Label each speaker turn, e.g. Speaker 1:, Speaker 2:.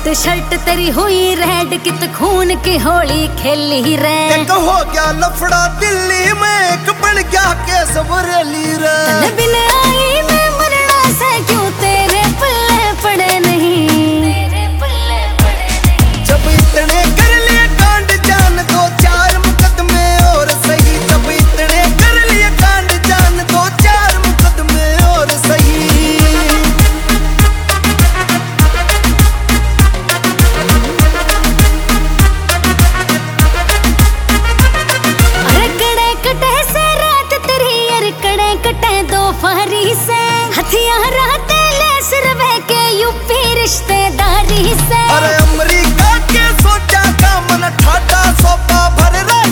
Speaker 1: Shirt तेरी हुई red कित खून की होली खेली रे।
Speaker 2: एक हो गया लफड़ा दिल्ली में, एक बन गया केस बरेली रे।
Speaker 1: तने बिन आई मैं मरना से क्यों तेरे पल्ले पड़े नहीं, तेरे पल्ले पड़े नहीं।
Speaker 2: जब इतने कर लिए कांड जान दो चार मुकदमे और सही, जब इतने कर लिए कांड जान दो चार मुकदमे और सही।
Speaker 1: फारी से हथियार लेस रवे के यूपी रिश्तेदारी से।
Speaker 2: अरे अमेरिका के सोचा का मन ठाटा सोपा भर रहा